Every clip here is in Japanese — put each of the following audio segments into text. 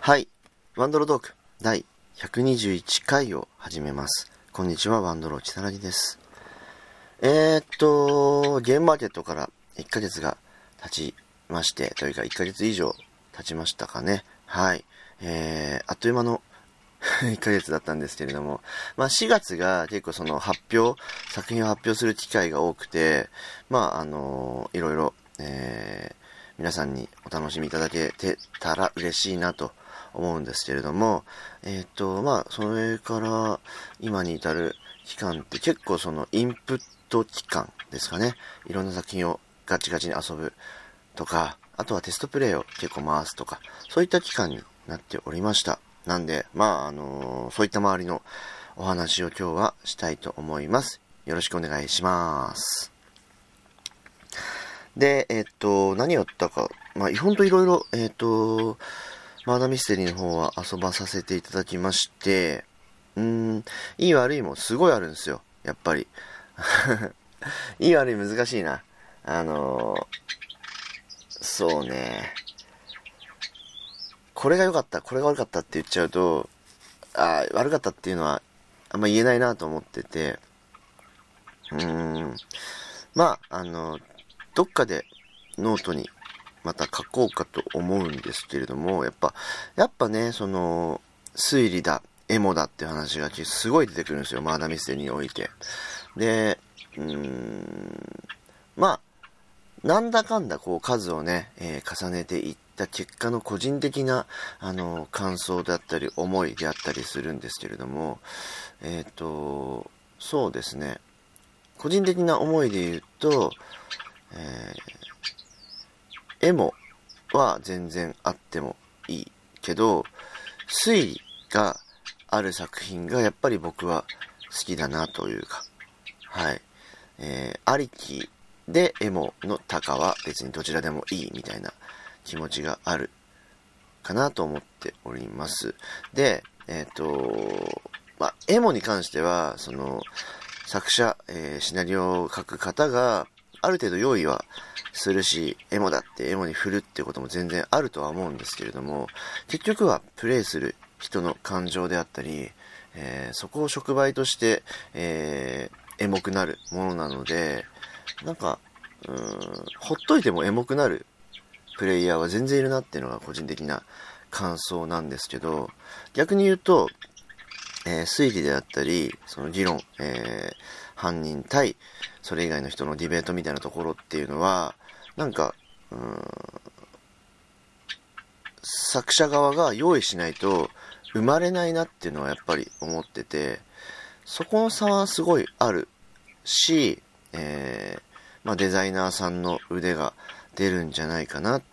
はい。ワンドロトーク第121回を始めます。こんにちは、ワンドロちさらぎです。ゲームマーケットから1ヶ月が経ちまして、というか1ヶ月以上経ちましたかね。はい。あっという間の1ヶ月だったんですけれども、4月が結構その作品を発表する機会が多くて、いろいろ、皆さんにお楽しみいただけてたら嬉しいなと思うんですけれども、それから今に至る期間って結構そのインプット期間ですかね。いろんな作品をガチガチに遊ぶとか、あとはテストプレイを結構回すとか、そういった期間になっておりました。なんで、そういった周りのお話を今日はしたいと思います。よろしくお願いします。で、何をやったか、ほんといろいろ、マーダーミステリーの方は遊ばさせていただきまして、いい悪いもすごいあるんですよ、やっぱり。いい悪い難しいな。そうね。これが良かった、これが悪かったって言っちゃうと、悪かったっていうのはあんま言えないなと思ってて、どっかでノートにまた書こうかと思うんですけれども、やっぱね、その、推理だ、エモだっていう話がすごい出てくるんですよ、マーダーミステリーにおいて。で、なんだかんだこう数をね、重ねていった結果の個人的な、感想だったり思いであったりするんですけれども、そうですね。個人的な思いで言うと、エモは全然あってもいいけど、推理がある作品がやっぱり僕は好きだなというか、はい。ありきでエモの高は別にどちらでもいいみたいな気持ちがあるかなと思っております。で、エモに関しては、その、作者、シナリオを書く方がある程度用意はするし、エモだってエモに振るってことも全然あるとは思うんですけれども、結局はプレイする人の感情であったり、そこを触媒として、エモくなるものなので、ほっといてもエモくなるプレイヤーは全然いるなっていうのが個人的な感想なんですけど、逆に言うと、推理であったり、その議論、犯人対それ以外の人のディベートみたいなところっていうのは、作者側が用意しないと生まれないなっていうのはやっぱり思ってて、そこの差はすごいあるし、デザイナーさんの腕が出るんじゃないかなって、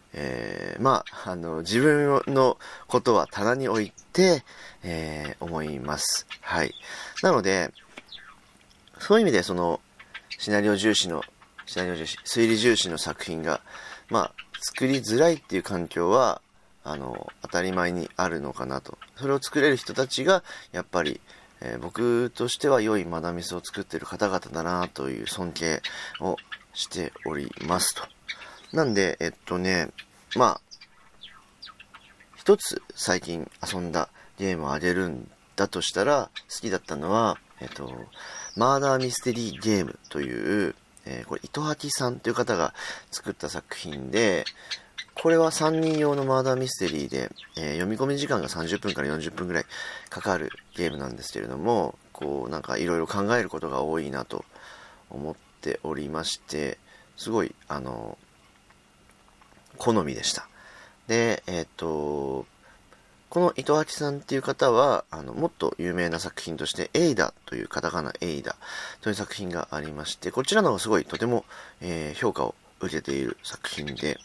自分のことは棚に置いて、思います。はい。なので、そういう意味でその、推理重視の作品が、作りづらいっていう環境は、当たり前にあるのかなと。それを作れる人たちが、やっぱり、僕としては良いマダミスを作っている方々だなという尊敬をしておりますと。なんで、一つ最近遊んだゲームをあげるんだとしたら、好きだったのは、マーダーミステリーゲームという、これ、糸吐さんという方が作った作品で、これは3人用のマーダーミステリーで、読み込み時間が30分から40分くらいかかるゲームなんですけれども、いろいろ考えることが多いなと思っておりまして、すごい、好みでした。で、この糸脇さんっていう方は、もっと有名な作品として、エイダというカタカナエイダという作品がありまして、こちらの方がすごいとても、評価を受けている作品で、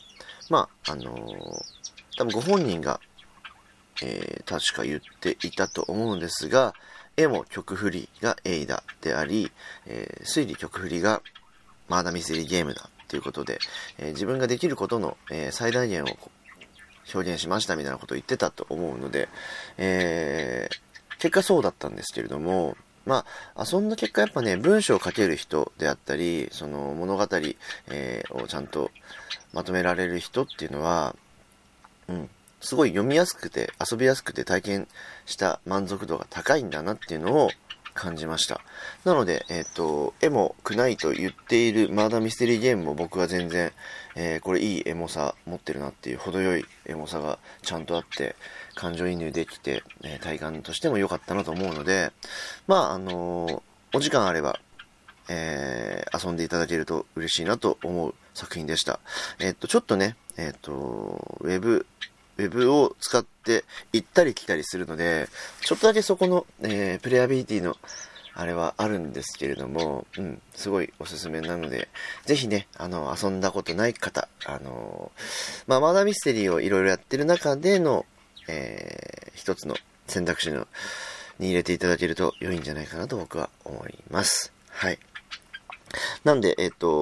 多分ご本人が、確か言っていたと思うんですが、絵も曲振りがエイダであり、推理曲振りがマーダーミステリーゲームだということで、自分ができることの、最大限を表現しましたみたいなことを言ってたと思うので、結果そうだったんですけれども、遊んだ結果やっぱね、文章を書ける人であったり、その物語、をちゃんとまとめられる人っていうのは、 すごい読みやすくて遊びやすくて体験した満足度が高いんだなっていうのを感じました。なので、エモくないと言っているマーダーミステリーゲームも僕は全然、これいいエモさ持ってるなっていう程よいエモさがちゃんとあって感情移入できて、体感としても良かったなと思うので、お時間あれば、遊んでいただけると嬉しいなと思う作品でした。ちょっとね、ウェブを使って行ったり来たりするので、ちょっとだけそこの、プレイアビリティのあれはあるんですけれども、すごいおすすめなので、ぜひね、遊んだことない方、マーダーミステリーをいろいろやってる中での、一つの選択肢に入れていただけると良いんじゃないかなと僕は思います。はい。なんで、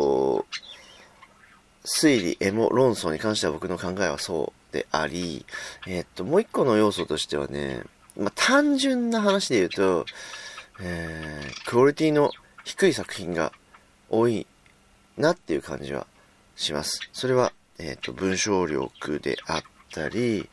推理、エモ、論争に関しては僕の考えはそうであり、もう一個の要素としてはね、単純な話で言うと、クオリティの低い作品が多いなっていう感じはします。それは、文章力であったり、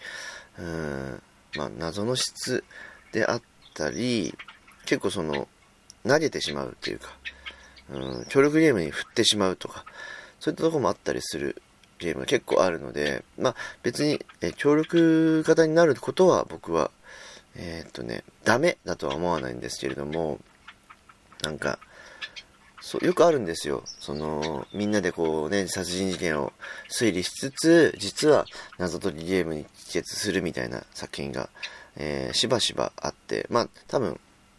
謎の質であったり、結構投げてしまうっていうか、協力ゲームに振ってしまうとか、そういったところもあったりするゲームが結構あるので、別に、協力型になることは僕は、ダメだとは思わないんですけれども、よくあるんですよ。みんなで殺人事件を推理しつつ、実は謎解きゲームに帰結するみたいな作品が、しばしばあって、多分、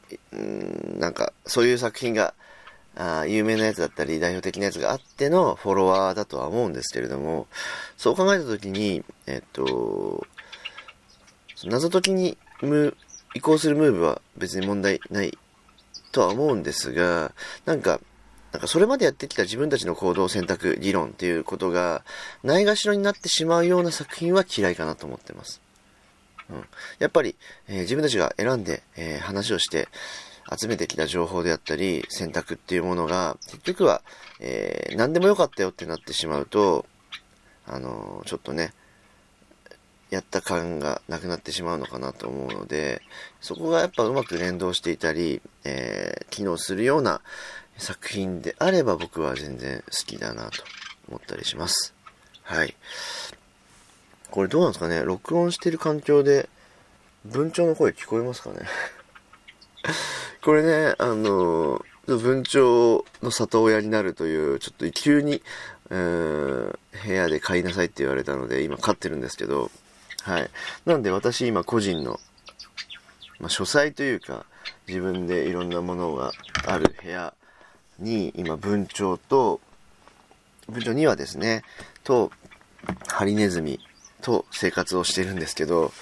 そういう作品が、有名なやつだったり代表的なやつがあってのフォロワーだとは思うんですけれども、そう考えたときに、謎解きに移行するムーブは別に問題ないとは思うんですが、それまでやってきた自分たちの行動選択議論っていうことがないがしろになってしまうような作品は嫌いかなと思ってます。やっぱり、自分たちが選んで、話をして集めてきた情報であったり選択っていうものが結局は、何でもよかったよってなってしまうと、ちょっとね、やった感がなくなってしまうのかなと思うので、そこがやっぱうまく連動していたり、機能するような作品であれば僕は全然好きだなと思ったりします。はい。これどうなんですかね、録音してる環境で文鳥の声聞こえますかねこれね、文鳥の里親になるという、ちょっと急に、部屋で飼いなさいって言われたので、今飼ってるんですけど、はい。なんで私今個人の、書斎というか、自分でいろんなものがある部屋に、今文鳥2羽ですね、と、ハリネズミと生活をしてるんですけど、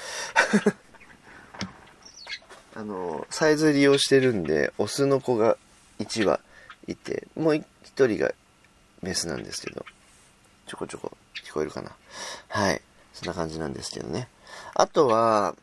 サイズ利用してるんで、オスの子が1羽いて、もう1人がメスなんですけど、ちょこちょこ聞こえるかな。はい。そんな感じなんですけどね。あとは、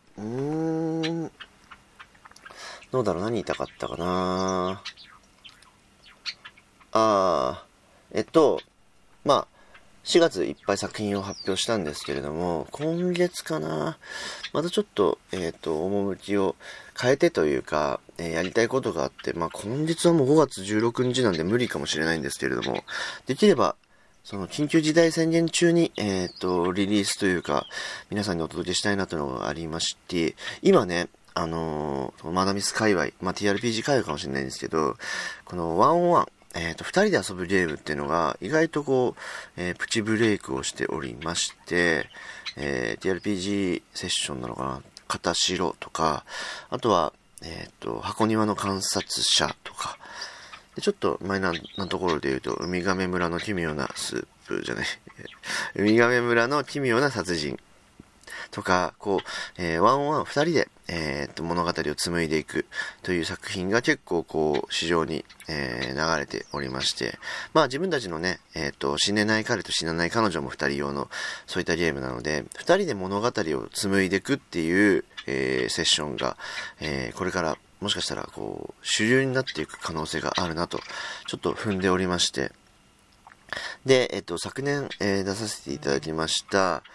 どうだろう、何言いたかったかな。4月いっぱい作品を発表したんですけれども、今月かな、またちょっと、趣を変えてというか、やりたいことがあって、今月はもう5月16日なんで無理かもしれないんですけれども、できれば、緊急事態宣言中に、リリースというか、皆さんにお届けしたいなというのがありまして、今ね、マダミス界隈、TRPG 界隈かもしれないんですけど、このワンオンワン、二人で遊ぶゲームっていうのが意外とプチブレイクをしておりまして、TRPG セッションなのかな、片白とか、あとは、箱庭の観察者とか、でちょっとマイナーなところで言うと、ウミガメ村の奇妙なスープじゃない、ウミガメ村の奇妙な殺人とか、ワンオンワン二人で、物語を紡いでいくという作品が結構市場に、流れておりまして、自分たちのね、死ねない彼と死なない彼女も二人用の、そういったゲームなので、二人で物語を紡いでいくっていう、セッションが、これからもしかしたら、主流になっていく可能性があるなと、ちょっと踏んでおりまして、で、昨年、出させていただきました、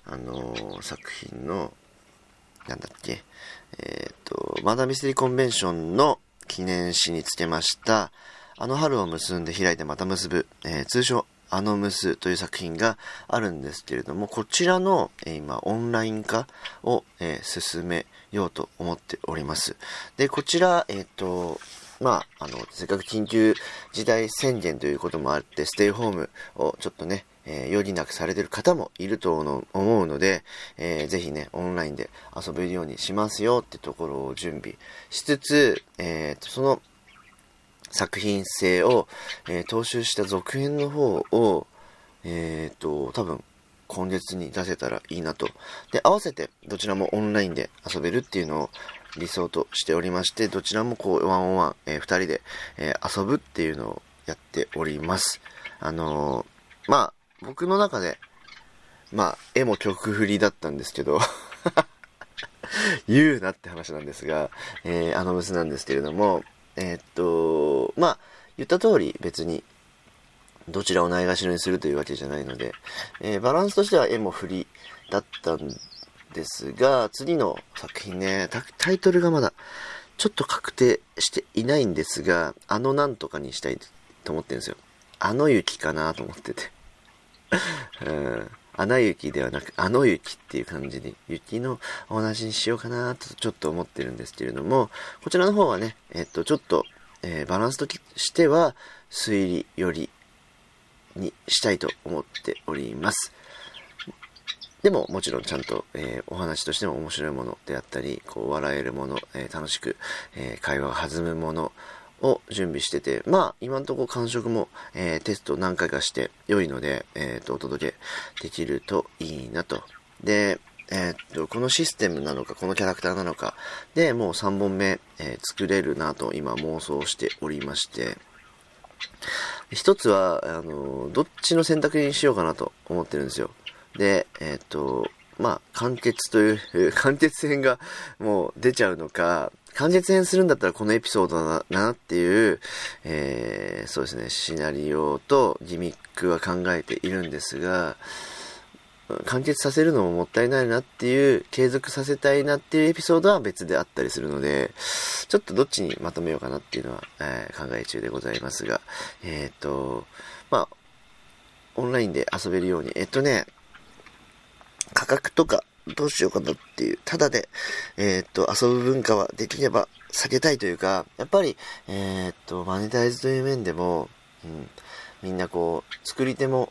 作品の、なんだっけ、マーダーミステリーコンベンションの記念誌につけました、春を結んで開いてまた結ぶ、通称ムスという作品があるんですけれども、こちらの、今オンライン化を、進めようと思っております。で、こちら、せっかく緊急事態宣言ということもあって、ステイホームをちょっとね、余儀なくされている方もいると思うので、ぜひね、オンラインで遊べるようにしますよってところを準備しつつ、その作品性を、踏襲した続編の方を、多分今月に出せたらいいなと。で、合わせてどちらもオンラインで遊べるっていうのを理想としておりまして、どちらもこうワンオンワン、二人で、遊ぶっていうのをやっております。僕の中で絵も曲振りだったんですけど言うなって話なんですが、ムスなんですけれども、言った通り別にどちらをないがしろにするというわけじゃないので、バランスとしては絵も振りだったんですが、次の作品ね、タイトルがまだちょっと確定していないんですが、なんとかにしたいと思ってるんですよ。雪かなと思ってて。アナ雪ではなく、雪っていう感じで、雪のお話にしようかなとちょっと思ってるんですけれども、こちらの方はね、ちょっと、バランスとしては、推理寄りにしたいと思っております。でも、もちろんちゃんと、お話としても面白いものであったり、こう、笑えるもの、楽しく、会話が弾むもの、を準備してて、今のところ感触も、テスト何回かして良いので、お届けできるといいなと。で、このシステムなのか、このキャラクターなのか、で、もう3本目、作れるなと今妄想しておりまして、一つは、どっちの選択にしようかなと思ってるんですよ。で、完結という、完結編がもう出ちゃうのか、完結編するんだったらこのエピソードだなっていう、そうですね、シナリオとギミックは考えているんですが、完結させるのももったいないなっていう、継続させたいなっていうエピソードは別であったりするので、ちょっとどっちにまとめようかなっていうのは、考え中でございますが、オンラインで遊べるように、価格とかどうしようかなっていう、ただで、遊ぶ文化はできれば避けたいというか、やっぱり、マネタイズという面でも、みんなこう、作り手も、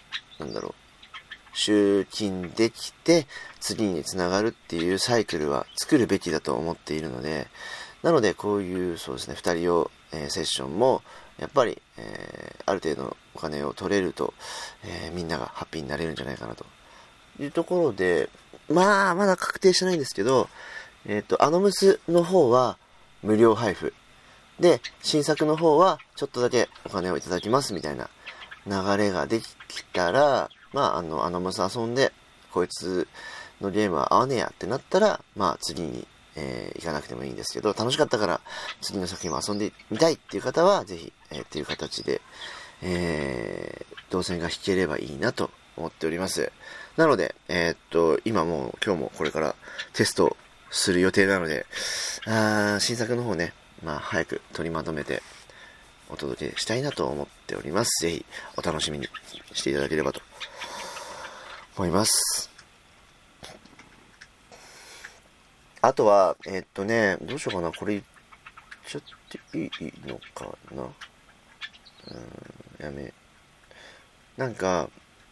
集金できて、次につながるっていうサイクルは作るべきだと思っているので、なので、こういう、そうですね、二人用、セッションも、やっぱり、ある程度のお金を取れると、みんながハッピーになれるんじゃないかなというところで、まだ確定してないんですけど、ムスの方は無料配布。で、新作の方はちょっとだけお金をいただきますみたいな流れができたら、ムス遊んで、こいつのゲームは合わねえやってなったら、次に、行かなくてもいいんですけど、楽しかったから次の作品も遊んでみたいっていう方は、ぜひ、っていう形で、動線が引ければいいなと思っております。なので、今も今日もこれからテストする予定なので、新作の方ね、早く取りまとめてお届けしたいなと思っております。ぜひお楽しみにしていただければと思います。あとは、どうしようかな。これ言っちゃっていいのかな。なんか、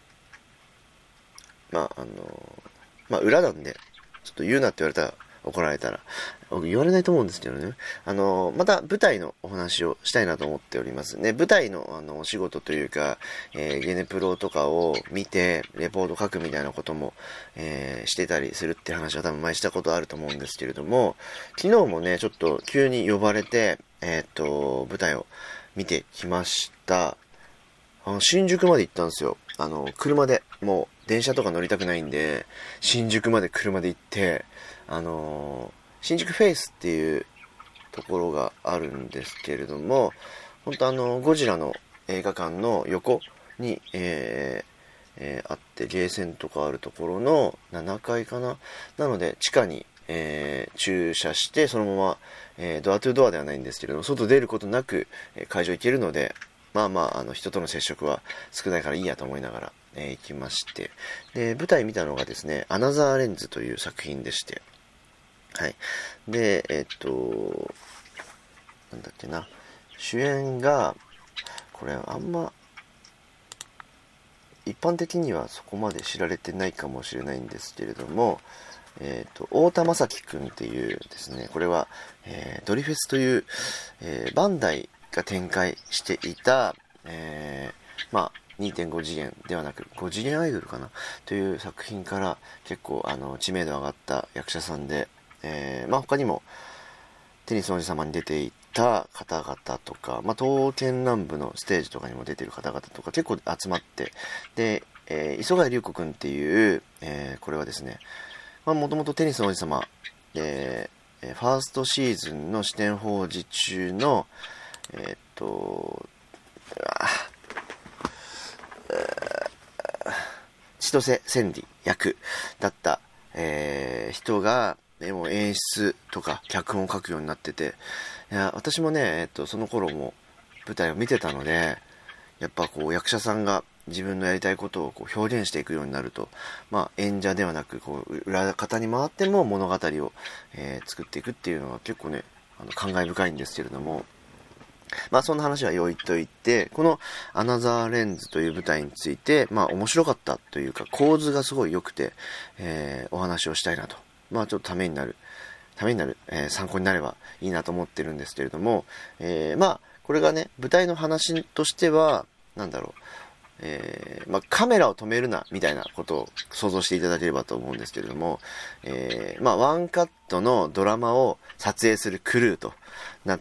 裏なんで、ちょっと言うなって言われたら怒られたら、僕言われないと思うんですけどね。また舞台のお話をしたいなと思っておりますね。舞台のお仕事というか、ゲネプロとかを見て、レポート書くみたいなことも、してたりするって話は多分前したことあると思うんですけれども、昨日もね、ちょっと急に呼ばれて、舞台を見てきました。新宿まで行ったんですよ。車で、もう電車とか乗りたくないんで、新宿まで車で行って、新宿フェイスっていうところがあるんですけれども、本当ゴジラの映画館の横に、 あって、ゲーセンとかあるところの7階かな。なので、地下に、駐車して、そのまま、ドアトゥドアではないんですけれども、外出ることなく、会場行けるので、人との接触は少ないからいいやと思いながら、行きまして。で、舞台見たのがですね、アナザーレンズという作品でして、はい。で、なんだっけな、主演が、これあんま、一般的にはそこまで知られてないかもしれないんですけれども、太田正樹くんっていうですね、これは、ドリフェスという、バンダイが展開していた、2.5 次元ではなく5次元アイドルかなという作品から結構知名度上がった役者さんで、他にもテニスの王子様に出ていた方々とか、刀剣南部のステージとかにも出ている方々とか結構集まって、で、磯貝龍子くんっていう、これはですね、もともとテニスの王子様で、ファーストシーズンの四天王寺中の千歳千里役だった、人がもう演出とか脚本を書くようになってて、いや私もね、その頃も舞台を見てたので、やっぱこう役者さんが自分のやりたいことをこう表現していくようになると、演者ではなくこう裏方に回っても物語を、作っていくっていうのは結構ね感慨深いんですけれども、そんな話は置いといて、このアナザーレンズという舞台について、面白かったというか構図がすごい良くて、お話をしたいなと、ちょっとためになる、参考になればいいなと思ってるんですけれども、これがね、舞台の話としては、カメラを止めるなみたいなことを想像していただければと思うんですけれども、ワンカットのドラマを撮影するクルーとなって、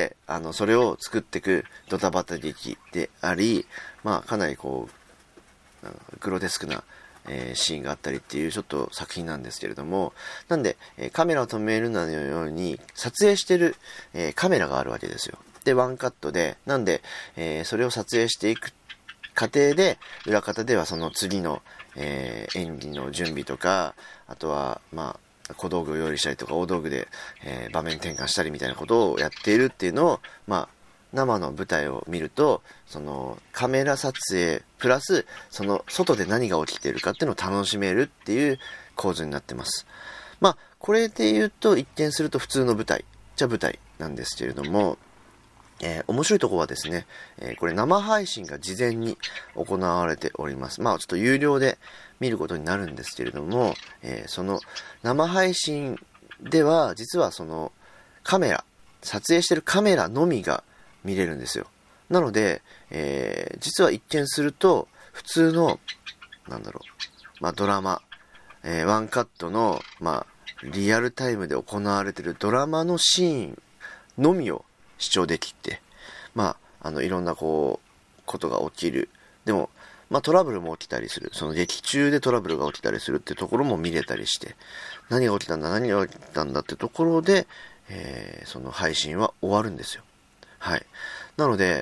それを作っていくドタバタ劇であり、かなりこうグロテスクなシーンがあったりっていうちょっと作品なんですけれども、なんでカメラを止めるなのように撮影してるカメラがあるわけですよ。でワンカットで、なんでそれを撮影していく過程で裏方ではその次の演技の準備とか、あとは小道具を用意したりとか大道具で場面転換したりみたいなことをやっているっていうのを生の舞台を見ると、そのカメラ撮影プラスその外で何が起きているかっていうのを楽しめるっていう構図になってます。これで言うと一見すると普通の舞台じゃ舞台なんですけれども、面白いところはですね、これ生配信が事前に行われております。ちょっと有料で見ることになるんですけれども、その生配信では実はその撮影してるカメラのみが見れるんですよ。なので、実は一見すると普通のドラマ、ワンカットのリアルタイムで行われているドラマのシーンのみを視聴できて、いろんなことが起きる。でも、トラブルも起きたりする。その劇中でトラブルが起きたりするってところも見れたりして、何が起きたんだってところで、その配信は終わるんですよ。はい。なので、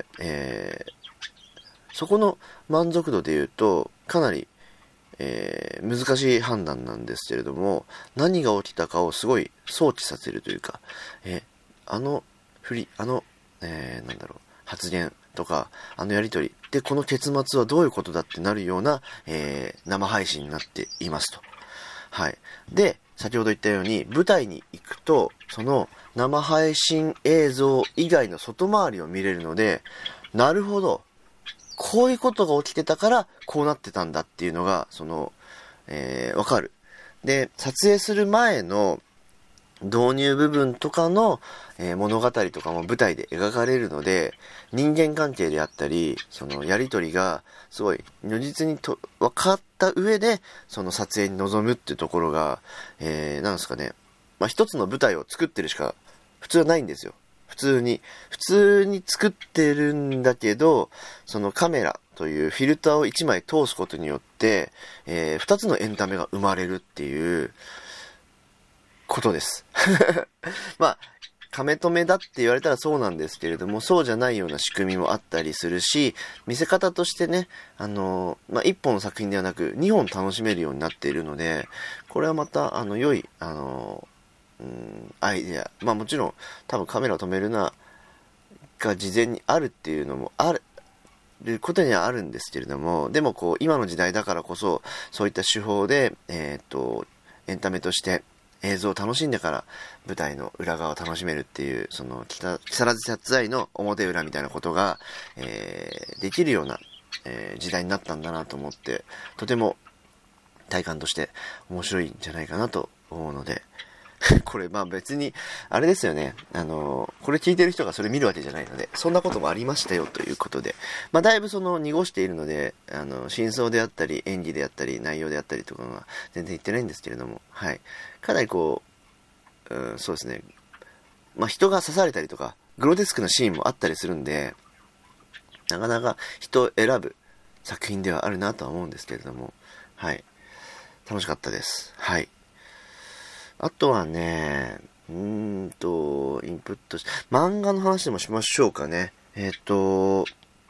そこの満足度で言うと、かなり、難しい判断なんですけれども、何が起きたかをすごい想起させるというか、発言とか、やりとりで、この結末はどういうことだってなるような、生配信になっていますと。はい。で、先ほど言ったように、舞台に行くと、その生配信映像以外の外回りを見れるので、なるほど、こういうことが起きてたから、こうなってたんだっていうのが、わかる。で、撮影する前の、導入部分とかの、物語とかも舞台で描かれるので、人間関係であったり、そのやりとりがすごい如実に分かった上で、その撮影に臨むっていうところが、一つの舞台を作ってるしか普通はないんですよ。普通に作ってるんだけど、そのカメラというフィルターを1枚通すことによって、2つのエンタメが生まれるっていう、ことです。 亀止めだって言われたらそうなんですけれども、そうじゃないような仕組みもあったりするし、見せ方としてね、一本の作品ではなく、2本楽しめるようになっているので、これはまた、良い、アイデア。もちろん、多分カメラを止めるな、が事前にあるっていうのもあることにはあるんですけれども、でも今の時代だからこそ、そういった手法で、エンタメとして映像を楽しんでから舞台の裏側を楽しめるっていう、その木更津キャッツアイの表裏みたいなことが、できるような、時代になったんだなと思って、とても体感として面白いんじゃないかなと思うので、これ別に、あれですよね。これ聞いてる人がそれ見るわけじゃないので、そんなこともありましたよということで、だいぶ濁しているので、真相であったり、演技であったり、内容であったりとかは全然言ってないんですけれども、はい。かなりそうですね。人が刺されたりとか、グロテスクなシーンもあったりするんで、なかなか人を選ぶ作品ではあるなとは思うんですけれども、はい。楽しかったです。はい。あとはね、インプットし、漫画の話でもしましょうかね。こ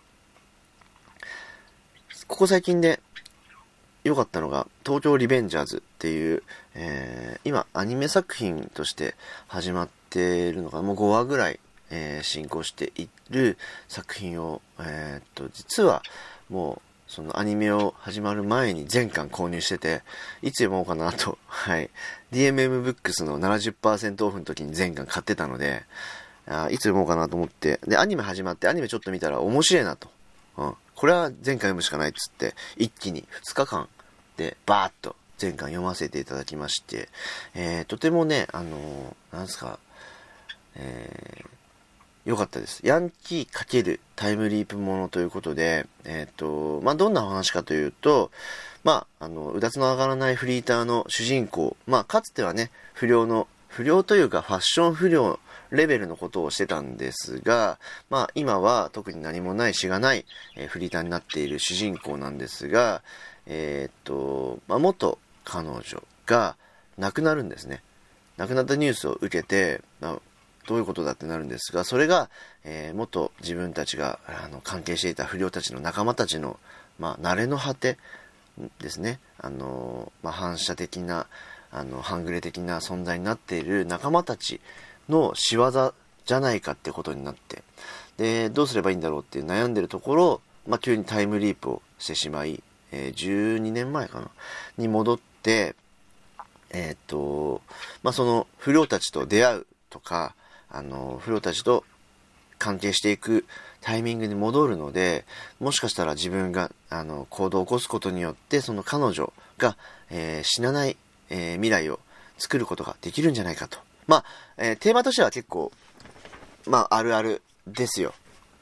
こ最近で良かったのが、東京リベンジャーズっていう、今アニメ作品として始まっているのかな、もう5話ぐらい、進行している作品を、実はもう、そのアニメを始まる前に全巻購入してて、いつ読もうかなと、はい。DMM ブックスの 70% オフの時に全巻買ってたので、いつ読もうかなと思って、で、アニメ始まってアニメちょっと見たら面白いなと。これは全巻読むしかないっつって、一気に2日間でバーッと全巻読ませていただきまして、とてもね、なんですか、良かったです。ヤンキー×タイムリープものということで、どんなお話かというと、うだつの上がらないフリーターの主人公、かつてはね、不良というかファッション不良レベルのことをしてたんですが、今は特に何もないしがない、フリーターになっている主人公なんですが、元彼女が亡くなるんですね。亡くなったニュースを受けて、どういうことだってなるんですが、それが、元自分たちが関係していた不良たちの仲間たちの、慣れの果てですね。反射的な、半グレ的な存在になっている仲間たちの仕業じゃないかってことになって、で、どうすればいいんだろうって悩んでるところ、急にタイムリープをしてしまい、12年前かなに戻って、その不良たちと出会うとか、不良たちと関係していくタイミングに戻るので、もしかしたら自分が行動を起こすことによってその彼女が、死なない、未来を作ることができるんじゃないかと。テーマとしては結構あるあるですよ。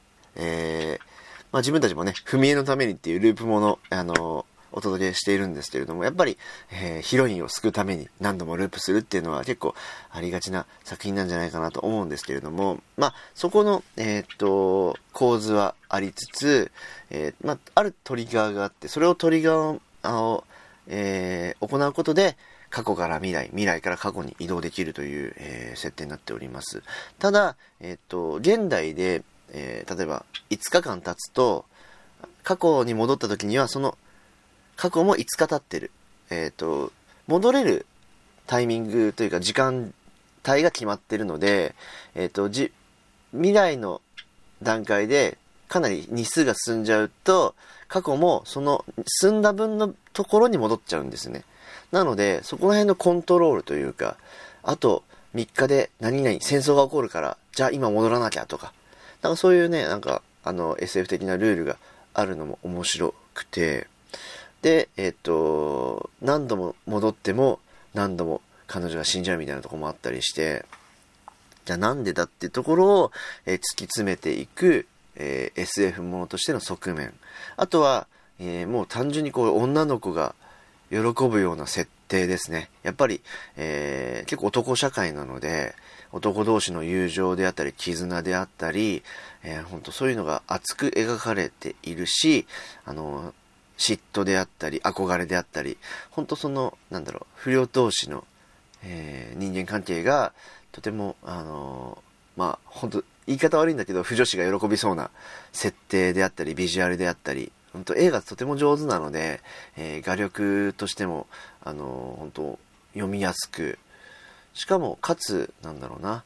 自分たちもね、踏み絵のためにっていうループものお届けしているんですけれども、やっぱり、ヒロインを救うために何度もループするっていうのは結構ありがちな作品なんじゃないかなと思うんですけれども、そこの、構図はありつつ、あるトリガーがあって、それをトリガーを、行うことで、過去から未来から過去に移動できるという、設定になっております。ただ、現代で、例えば5日間経つと、過去に戻った時にはその過去も5日経ってる。戻れるタイミングというか時間帯が決まってるので、未来の段階でかなり日数が進んじゃうと、過去もその進んだ分のところに戻っちゃうんですね。なので、そこら辺のコントロールというか、あと3日で何々戦争が起こるから、じゃあ今戻らなきゃとか、そういうね、SF 的なルールがあるのも面白くて、で、何度も戻っても何度も彼女が死んじゃうみたいなところもあったりして、じゃあなんでだっていうところを、突き詰めていく、SF ものとしての側面。あとは、もう単純に女の子が喜ぶような設定ですね。やっぱり、結構男社会なので、男同士の友情であったり、絆であったり、本当そういうのが熱く描かれているし、嫉妬であったり、憧れであったり、本当不良同士の、人間関係がとても、 まあ本当言い方悪いんだけど、腐女子が喜びそうな設定であったり、ビジュアルであったり、本当映画とても上手なので、画力としても、本当読みやすく、しかも、かつ、なんだろうな、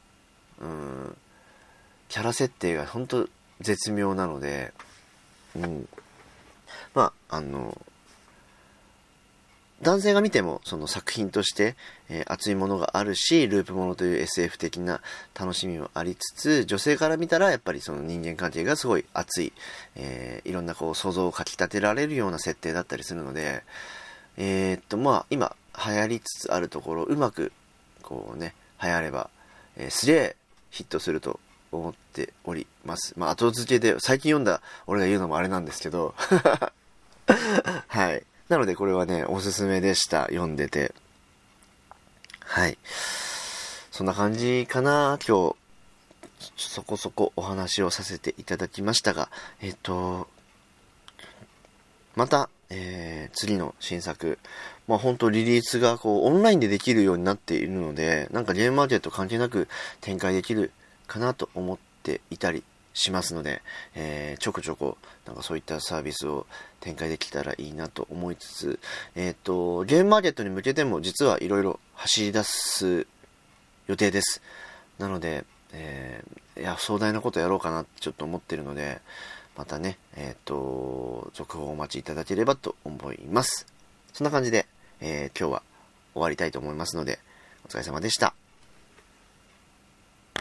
キャラ設定が本当絶妙なので、まあ、男性が見てもその作品として、熱いものがあるし、ループものという SF 的な楽しみもありつつ、女性から見たらやっぱりその人間関係がすごい熱い、いろんなこう想像をかき立てられるような設定だったりするので、まあ今流行りつつあるところ、うまくこうね、流行れば、すげえヒットすると思っております。まあ後付けで最近読んだ俺が言うのもあれなんですけど、はい。なのでこれはね、おすすめでした。読んでて。はい。そんな感じかな。今日、そこそこお話をさせていただきましたが、また、次の新作、まあ本当リリースがこうオンラインでできるようになっているので、なんかゲームマーケット関係なく展開できるかなと思っていたりしますので、ちょこちょこなんかそういったサービスを展開できたらいいなと思いつつ、ゲームマーケットに向けても実はいろいろ走り出す予定です。なので、いや壮大なことやろうかなってちょっと思ってるので、またね、続報をお待ちいただければと思います。そんな感じで、今日は終わりたいと思いますので、お疲れ様でした。